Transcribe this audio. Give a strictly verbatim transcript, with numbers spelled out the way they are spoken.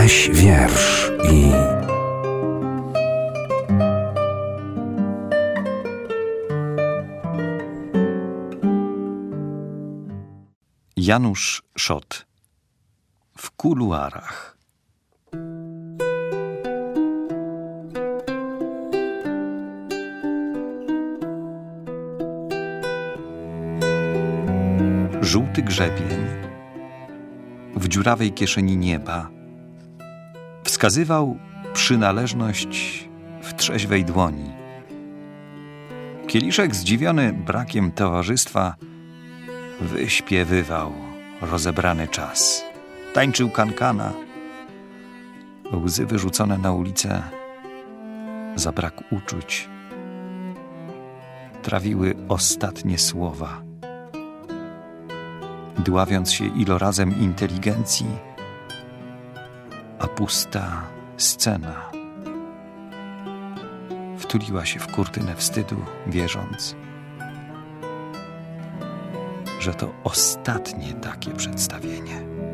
Weź wiersz i... Janusz Szot. W kuluarach. Żółty grzebień w dziurawej kieszeni nieba wskazywał przynależność w trzeźwej dłoni. Kieliszek, zdziwiony brakiem towarzystwa, wyśpiewywał rozebrany czas. Tańczył kankana. Łzy wyrzucone na ulicę za brak uczuć trawiły ostatnie słowa, dławiąc się ilorazem inteligencji, a pusta scena wtuliła się w kurtynę wstydu, wierząc, że to ostatnie takie przedstawienie.